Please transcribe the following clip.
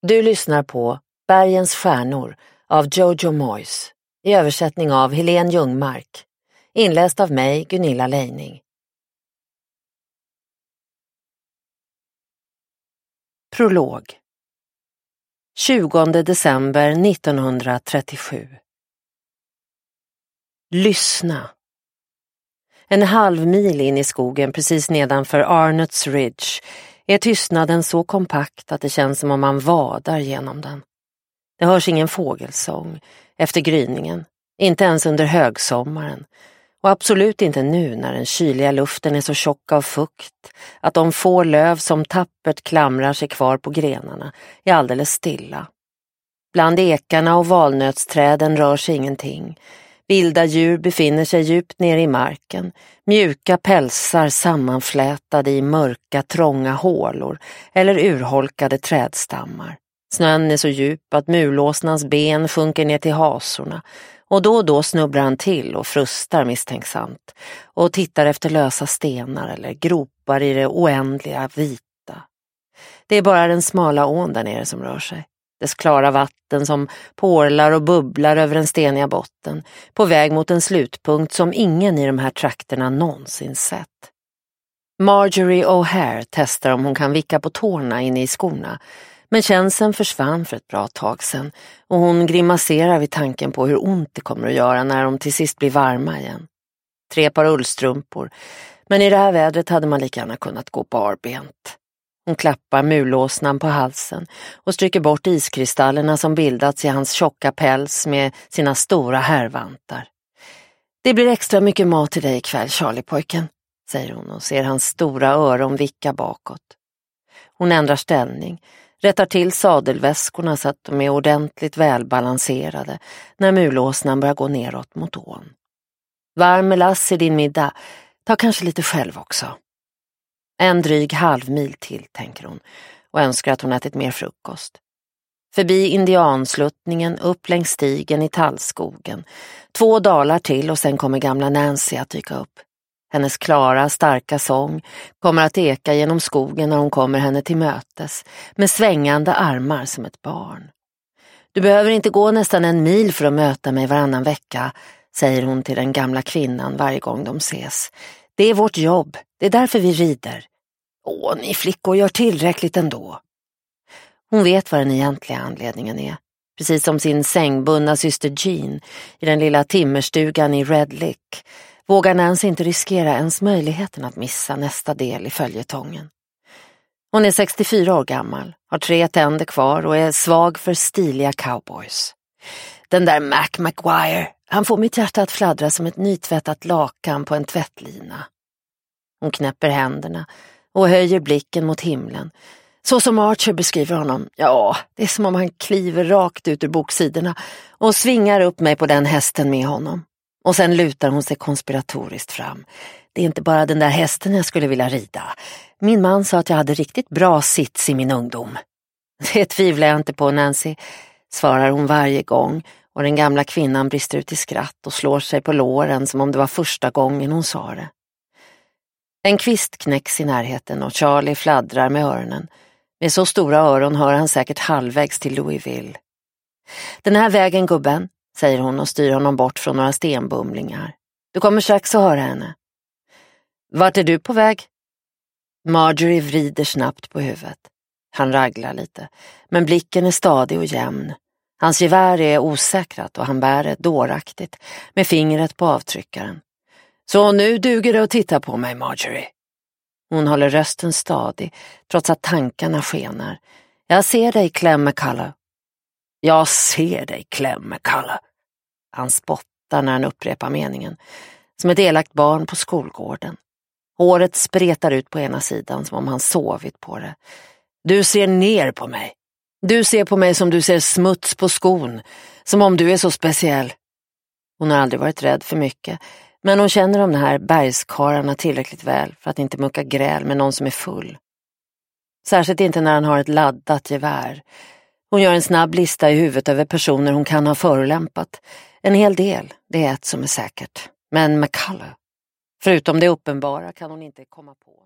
Du lyssnar på Bergens stjärnor av Jojo Moyes i översättning av Helene Ljungmark. Inläst av mig, Gunilla Leining. Prolog. 20 december 1937. Lyssna. En halv mil in i skogen precis nedanför Arnott's Ridge är tystnaden så kompakt att det känns som om man vadar genom den. Det hörs ingen fågelsång efter gryningen, inte ens under högsommaren, och absolut inte nu när den kyliga luften är så tjock av fukt att de få löv som tappert klamrar sig kvar på grenarna är alldeles stilla. Bland ekarna och valnötsträden rör sig ingenting. Vilda djur befinner sig djupt ner i marken, mjuka pälsar sammanflätade i mörka, trånga hålor eller urholkade trädstammar. Snön är så djup att mulåsnans ben sjunker ner till hasorna och då snubblar han till och frustar misstänksamt och tittar efter lösa stenar eller gropar i det oändliga vita. Det är bara den smala ån där nere som rör sig. Dess klara vatten som porlar och bubblar över den steniga botten, på väg mot en slutpunkt som ingen i de här trakterna någonsin sett. Marjorie O'Hare testar om hon kan vicka på tårna inne i skorna, men känseln försvann för ett bra tag sedan och hon grimaserar vid tanken på hur ont det kommer att göra när de till sist blir varma igen. 3 par ullstrumpor, men i det här vädret hade man lika gärna kunnat gå barbent. Hon klappar mulåsnan på halsen och stryker bort iskristallerna som bildats i hans tjocka päls med sina stora härvantar. Det blir extra mycket mat till dig ikväll, Charlie-pojken, säger hon och ser hans stora öron vicka bakåt. Hon ändrar ställning, rättar till sadelväskorna så att de är ordentligt välbalanserade när mulåsnan börjar gå neråt mot ån. Varm melass i din middag, ta kanske lite själv också. En dryg halvmil till, tänker hon, och önskar att hon ätit mer frukost. Förbi indiansluttningen, upp längs stigen i tallskogen. 2 dalar till och sen kommer gamla Nancy att dyka upp. Hennes klara, starka sång kommer att eka genom skogen när hon kommer henne till mötes, med svängande armar som ett barn. Du behöver inte gå nästan 1 mil för att möta mig varannan vecka, säger hon till den gamla kvinnan varje gång de ses. Det är vårt jobb, det är därför vi rider. Åh, ni flickor gör tillräckligt ändå. Hon vet vad den egentliga anledningen är. Precis som sin sängbundna syster Jean i den lilla timmerstugan i Red Lick vågar Nancy inte riskera ens möjligheten att missa nästa del i följetongen. Hon är 64 år gammal, har 3 tänder kvar och är svag för stiliga cowboys. Den där Mac McGuire, han får mitt hjärta att fladdra som ett nytvättat lakan på en tvättlina. Hon knäpper händerna och höjer blicken mot himlen. Så som Archer beskriver honom, ja, det är som om han kliver rakt ut ur boksidorna och svingar upp mig på den hästen med honom. Och sen lutar hon sig konspiratoriskt fram. Det är inte bara den där hästen jag skulle vilja rida. Min man sa att jag hade riktigt bra sits i min ungdom. Det tvivlar jag inte på, Nancy, svarar hon varje gång, och den gamla kvinnan brister ut i skratt och slår sig på låren som om det var första gången hon sa det. En kvist knäcks i närheten och Charlie fladdrar med öronen. Med så stora öron hör han säkert halvvägs till Louisville. Den här vägen, gubben, säger hon och styr honom bort från några stenbumlingar. Du kommer strax att höra henne. Vart är du på väg? Marjorie vrider snabbt på huvudet. Han raglar lite, men blicken är stadig och jämn. Hans gevär är osäkrat och han bär det dåraktigt med fingret på avtryckaren. Så nu duger det att titta på mig, Marjorie. Hon håller rösten stadig, trots att tankarna skenar. Jag ser dig, Clem McCullough. Jag ser dig, Clem McCullough. Han spottar när han upprepar meningen, som ett elakt barn på skolgården. Håret spretar ut på ena sidan som om han sovit på det. Du ser ner på mig. Du ser på mig som du ser smuts på skon, som om du är så speciell. Hon har aldrig varit rädd för mycket, men hon känner de här bergskararna tillräckligt väl för att inte mucka gräl med någon som är full. Särskilt inte när han har ett laddat gevär. Hon gör en snabb lista i huvudet över personer hon kan ha förolämpat. En hel del, det är ett som är säkert. Men McCullough, förutom det uppenbara, kan hon inte komma på.